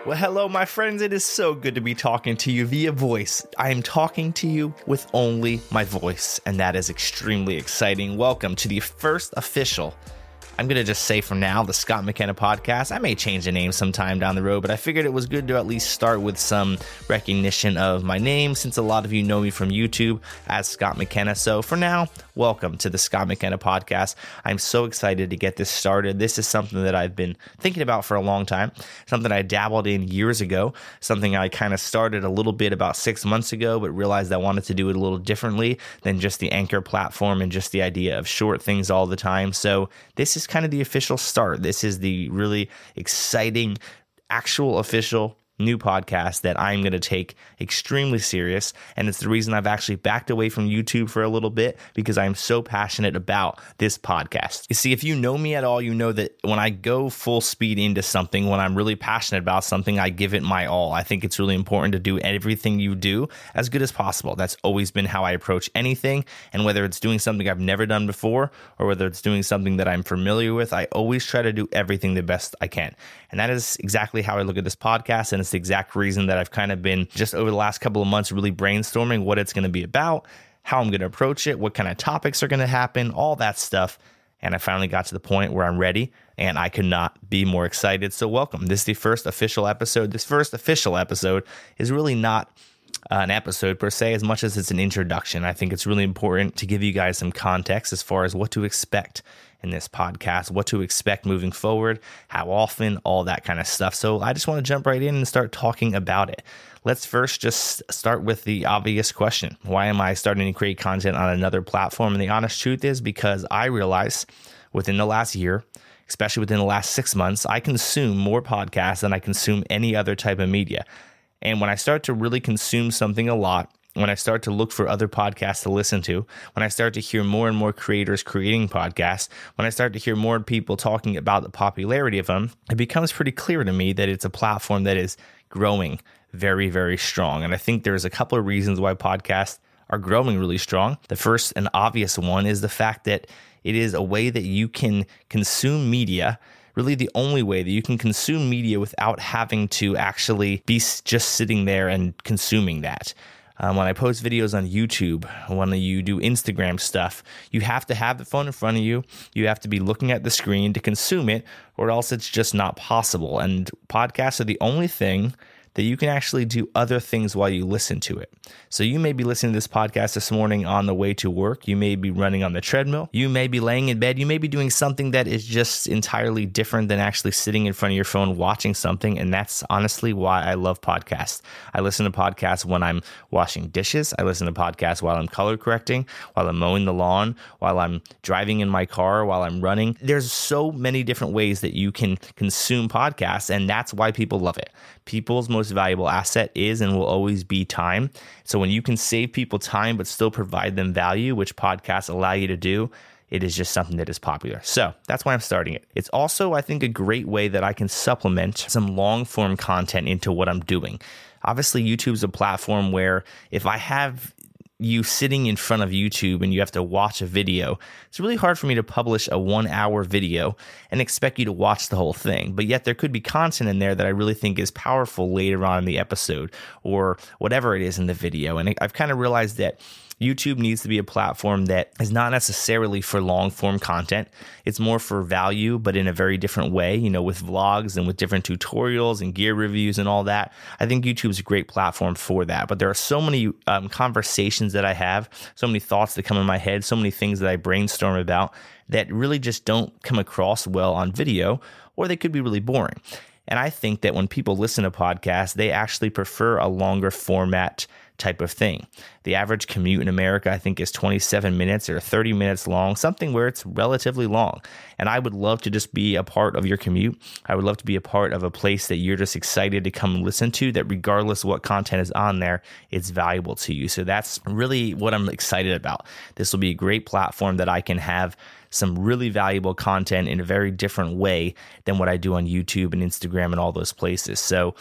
Well, hello, my friends. It is so good to be talking to you via voice. I am talking to you with only my voice, and that is extremely exciting. Welcome to the first official, I'm going to just say for now, the Scott McKenna podcast. I may change the name sometime down the road, but I figured it was good to at least start with some recognition of my name, since a lot of you know me from YouTube as Scott McKenna. So for now, welcome to the Scott McKenna podcast. I'm so excited to get this started. This is something that I've been thinking about for a long time, something I dabbled in years ago, something I kind of started a little bit about 6 months ago, but realized I wanted to do it a little differently than just the Anchor platform and just the idea of short things all the time. So this is kind of the official start. This is the really exciting, actual official new podcast that I'm going to take extremely serious. And it's the reason I've actually backed away from YouTube for a little bit, because I'm so passionate about this podcast. You see, if you know me at all, you know that when I go full speed into something, when I'm really passionate about something, I give it my all. I think it's really important to do everything you do as good as possible. That's always been how I approach anything. And whether it's doing something I've never done before, or whether it's doing something that I'm familiar with, I always try to do everything the best I can. And that is exactly how I look at this podcast. And it's the exact reason that I've kind of been just over the last couple of months really brainstorming what it's going to be about, how I'm going to approach it, what kind of topics are going to happen, all that stuff. And I finally got to the point where I'm ready, and I could not be more excited. So welcome. This is the first official episode. This first official episode is really not an episode per se, as much as it's an introduction. I think it's really important to give you guys some context as far as what to expect in this podcast, what to expect moving forward, how often, all that kind of stuff. So I just want to jump right in and start talking about it. Let's first just start with the obvious question. Why am I starting to create content on another platform? And the honest truth is because I realize within the last year, especially within the last 6 months, I consume more podcasts than I consume any other type of media. And when I start to really consume something a lot, when I start to look for other podcasts to listen to, when I start to hear more and more creators creating podcasts, when I start to hear more people talking about the popularity of them, it becomes pretty clear to me that it's a platform that is growing very, very strong. And I think there's a couple of reasons why podcasts are growing really strong. The first and obvious one is the fact that it is a way that you can consume media, really the only way that you can consume media without having to actually be just sitting there and consuming that. When I post videos on YouTube, when you do Instagram stuff, you have to have the phone in front of you. You have to be looking at the screen to consume it, or else it's just not possible. And podcasts are the only thing that you can actually do other things while you listen to it. So you may be listening to this podcast this morning on the way to work. You may be running on the treadmill. You may be laying in bed. You may be doing something that is just entirely different than actually sitting in front of your phone watching something. And that's honestly why I love podcasts. I listen to podcasts when I'm washing dishes. I listen to podcasts while I'm color correcting, while I'm mowing the lawn, while I'm driving in my car, while I'm running. There's so many different ways that you can consume podcasts, and that's why people love it. People's most valuable asset is and will always be time. So when you can save people time but still provide them value, which podcasts allow you to do, it is just something that is popular. So that's why I'm starting it. It's also, I think, a great way that I can supplement some long form content into what I'm doing. Obviously, YouTube's a platform where if I have you sitting in front of YouTube and you have to watch a video, it's really hard for me to publish a 1 hour video and expect you to watch the whole thing. But yet there could be content in there that I really think is powerful later on in the episode or whatever it is in the video. And I've kind of realized that YouTube needs to be a platform that is not necessarily for long form content. It's more for value, but in a very different way, with vlogs and with different tutorials and gear reviews and all that. I think YouTube is a great platform for that. But there are so many conversations that I have, so many thoughts that come in my head, so many things that I brainstorm about that really just don't come across well on video, or they could be really boring. And I think that when people listen to podcasts, they actually prefer a longer format type of thing. The average commute in America, I think, is 27 minutes or 30 minutes long, something where it's relatively long. And I would love to just be a part of your commute. I would love to be a part of a place that you're just excited to come listen to, that regardless of what content is on there, it's valuable to you. So that's really what I'm excited about. This will be a great platform that I can have some really valuable content in a very different way than what I do on YouTube and Instagram and all those places. So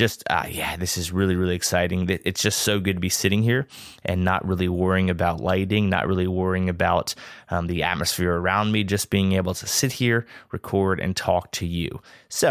this is really, really exciting. It's just so good to be sitting here and not really worrying about lighting, not really worrying about the atmosphere around me, just being able to sit here, record, and talk to you. So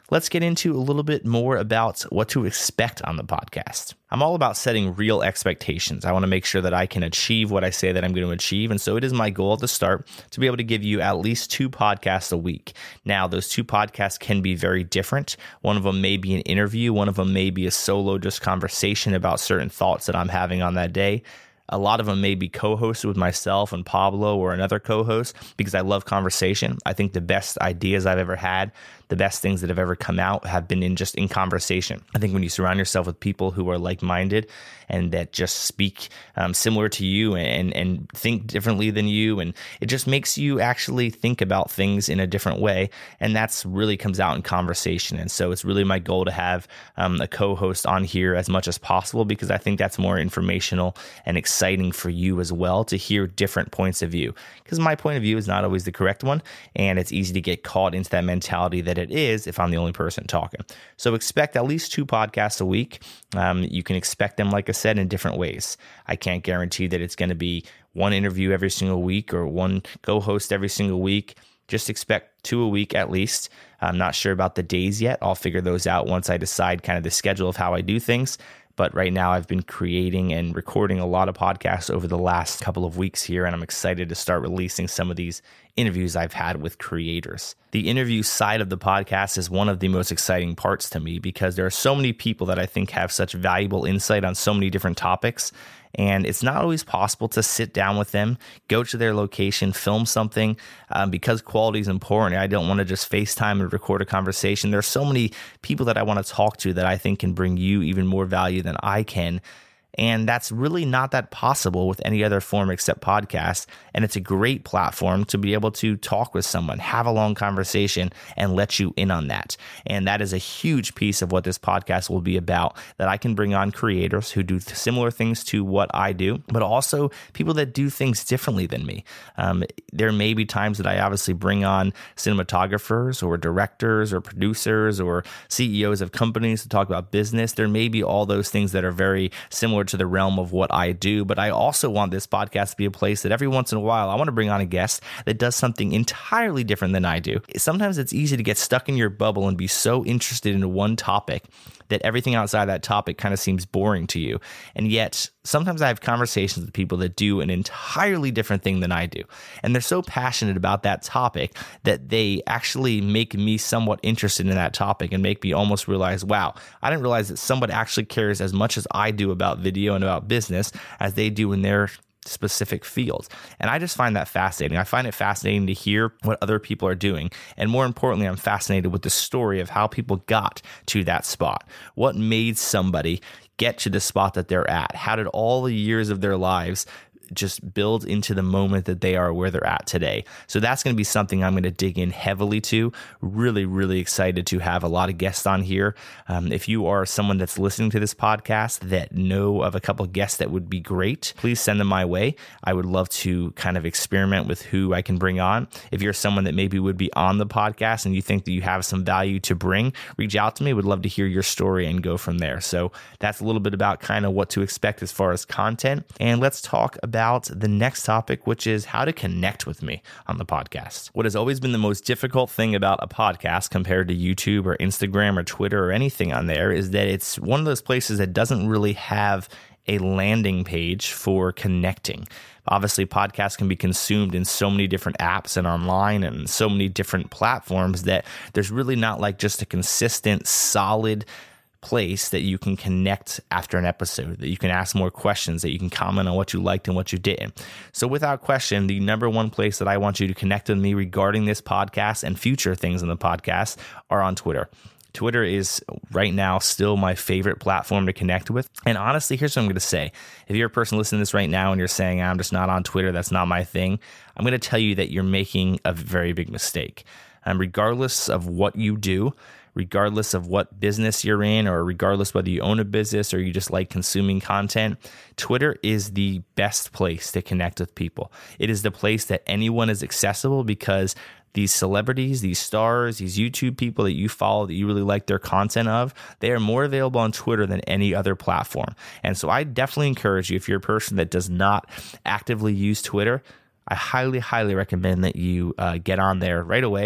let's get into a little bit more about what to expect on the podcast. I'm all about setting real expectations. I want to make sure that I can achieve what I say that I'm going to achieve. And so it is my goal at the start to be able to give you at least 2 podcasts a week. Now, those 2 podcasts can be very different. One of them may be an interview. One of them may be a solo just conversation about certain thoughts that I'm having on that day. A lot of them may be co-hosted with myself and Pablo or another co-host because I love conversation. I think the best ideas I've ever had, the best things that have ever come out have been in conversation. I think when you surround yourself with people who are like-minded and that just speak similar to you and think differently than you, and it just makes you actually think about things in a different way, and that's really comes out in conversation. And so it's really my goal to have a co-host on here as much as possible because I think that's more informational and exciting for you as well to hear different points of view, because my point of view is not always the correct one, and it's easy to get caught into that mentality that it is if I'm the only person talking. So expect at least 2 podcasts a week. You can expect them, like I said, in different ways. I can't guarantee that it's going to be 1 interview every single week or 1 co-host every single week. Just expect 2 a week at least. I'm not sure about the days yet. I'll figure those out once I decide kind of the schedule of how I do things. But right now I've been creating and recording a lot of podcasts over the last couple of weeks here, and I'm excited to start releasing some of these interviews I've had with creators. The interview side of the podcast is one of the most exciting parts to me because there are so many people that I think have such valuable insight on so many different topics. And it's not always possible to sit down with them, go to their location, film something because quality is important. I don't want to just FaceTime and record a conversation. There's so many people that I want to talk to that I think can bring you even more value than I can. And that's really not that possible with any other form except podcast. And it's a great platform to be able to talk with someone, have a long conversation, and let you in on that. And that is a huge piece of what this podcast will be about, that I can bring on creators who do similar things to what I do, but also people that do things differently than me. There may be times that I obviously bring on cinematographers or directors or producers or CEOs of companies to talk about business. There may be all those things that are very similar to the realm of what I do, but I also want this podcast to be a place that every once in a while I want to bring on a guest that does something entirely different than I do. Sometimes it's easy to get stuck in your bubble and be so interested in one topic that everything outside that topic kind of seems boring to you. And yet, sometimes I have conversations with people that do an entirely different thing than I do. And they're so passionate about that topic that they actually make me somewhat interested in that topic and make me almost realize, wow, I didn't realize that somebody actually cares as much as I do about video and about business as they do in their specific fields. And I just find that fascinating. I find it fascinating to hear what other people are doing. And more importantly, I'm fascinated with the story of how people got to that spot. What made somebody get to the spot that they're at? How did all the years of their lives just build into the moment that they are where they're at today? So that's going to be something I'm going to dig in heavily to. Really, really excited to have a lot of guests on here. If you are someone that's listening to this podcast that know of a couple of guests that would be great, please send them my way. I would love to kind of experiment with who I can bring on. If you're someone that maybe would be on the podcast and you think that you have some value to bring, reach out to me. Would love to hear your story and go from there. So that's a little bit about kind of what to expect as far as content. And let's talk about the next topic, which is how to connect with me on the podcast. What has always been the most difficult thing about a podcast compared to YouTube or Instagram or Twitter or anything on there is that it's one of those places that doesn't really have a landing page for connecting. Obviously, podcasts can be consumed in so many different apps and online and so many different platforms that there's really not like just a consistent, solid place that you can connect after an episode, that you can ask more questions, that you can comment on what you liked and what you didn't. So without question, the number one place that I want you to connect with me regarding this podcast and future things in the podcast are on Twitter. Twitter is right now still my favorite platform to connect with. And honestly, here's what I'm going to say. If you're a person listening to this right now and you're saying, I'm just not on Twitter, that's not my thing, I'm going to tell you that you're making a very big mistake. Regardless of what you do, regardless of what business you're in, or regardless whether you own a business or you just like consuming content, Twitter is the best place to connect with people. It is the place that anyone is accessible because these celebrities, these stars, these YouTube people that you follow that you really like their content of, they are more available on Twitter than any other platform. And so I definitely encourage you, if you're a person that does not actively use Twitter, I highly, highly recommend that you get on there right away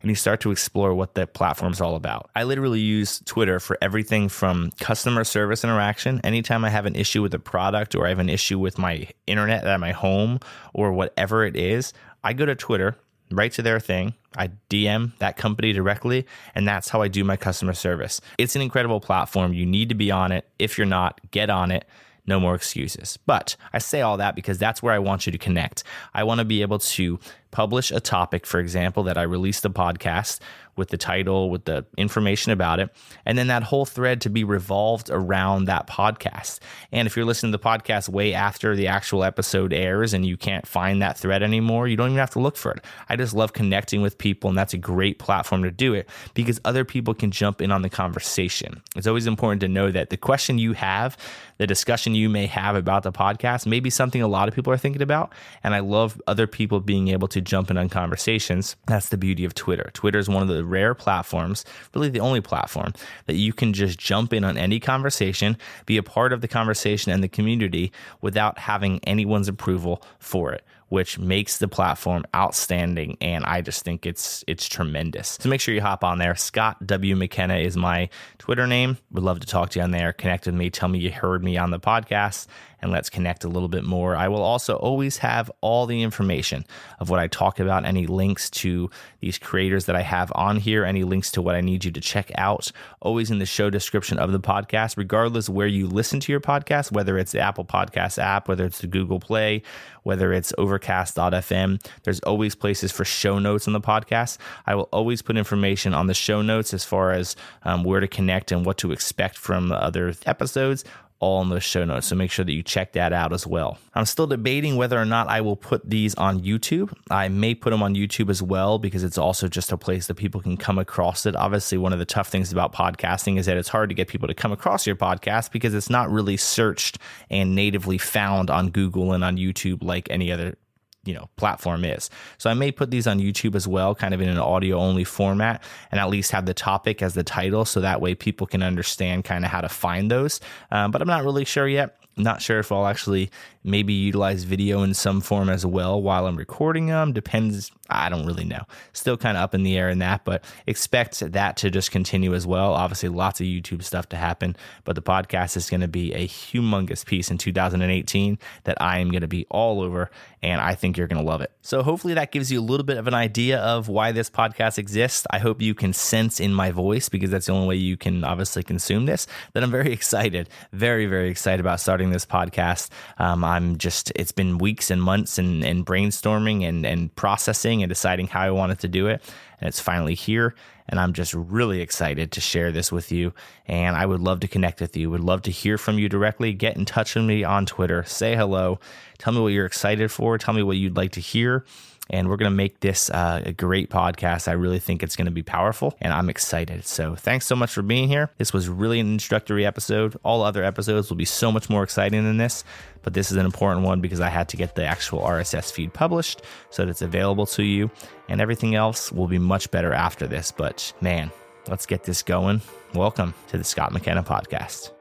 and you start to explore what the platform's all about. I literally use Twitter for everything from customer service interaction. Anytime I have an issue with a product or I have an issue with my internet at my home or whatever it is, I go to Twitter, right to their thing. I DM that company directly, and that's how I do my customer service. It's an incredible platform. You need to be on it. If you're not, get on it. No more excuses. But I say all that because that's where I want you to connect. I want to be able to publish a topic, for example, that I released the podcast with the title, with the information about it, and then that whole thread to be revolved around that podcast. And if you're listening to the podcast way after the actual episode airs and you can't find that thread anymore, you don't even have to look for it. I just love connecting with people, and that's a great platform to do it because other people can jump in on the conversation. It's always important to know that the question you have, the discussion you may have about the podcast, may be something a lot of people are thinking about, and I love other people being able to jump in on conversations. That's the beauty of Twitter. Twitter is one of the rare platforms, really the only platform, that you can just jump in on any conversation, be a part of the conversation and the community without having anyone's approval for it, which makes the platform outstanding, and I just think it's tremendous. So make sure you hop on there. Scott W. McKenna is my Twitter name. Would love to talk to you on there. Connect with me. Tell me you heard me on the podcast, and let's connect a little bit more. I will also always have all the information of what I talk about, any links to these creators that I have on here, any links to what I need you to check out, always in the show description of the podcast, regardless where you listen to your podcast, whether it's the Apple Podcast app, whether it's the Google Play, whether it's Overcast.fm. There's always places for show notes on the podcast. I will always put information on the show notes as far as where to connect and what to expect from the other episodes, all in those show notes. So make sure that you check that out as well. I'm still debating whether or not I will put these on YouTube. I may put them on YouTube as well because it's also just a place that people can come across it. Obviously, one of the tough things about podcasting is that it's hard to get people to come across your podcast because it's not really searched and natively found on Google and on YouTube like any other platform is. So I may put these on YouTube as well, kind of in an audio only format, and at least have the topic as the title. So that way people can understand kind of how to find those. But I'm not really sure yet. Not sure if I'll actually maybe utilize video in some form as well while I'm recording them. Depends. I don't really know. Still kind of up in the air in that, but expect that to just continue as well. Obviously, lots of YouTube stuff to happen, but the podcast is going to be a humongous piece in 2018 that I am going to be all over, and I think you're going to love it. So hopefully that gives you a little bit of an idea of why this podcast exists. I hope you can sense in my voice, because that's the only way you can obviously consume this, that I'm very excited, very, very excited about starting this podcast. It's been weeks and months and brainstorming and processing and deciding how I wanted to do it. And it's finally here. And I'm just really excited to share this with you. And I would love to connect with you. Would love to hear from you directly. Get in touch with me on Twitter. Say hello. Tell me what you're excited for. Tell me what you'd like to hear. And we're going to make this a great podcast. I really think it's going to be powerful, and I'm excited. So thanks so much for being here. This was really an introductory episode. All other episodes will be so much more exciting than this, but this is an important one because I had to get the actual RSS feed published so that it's available to you, and everything else will be much better after this. But man, let's get this going. Welcome to the Scott McKenna Podcast.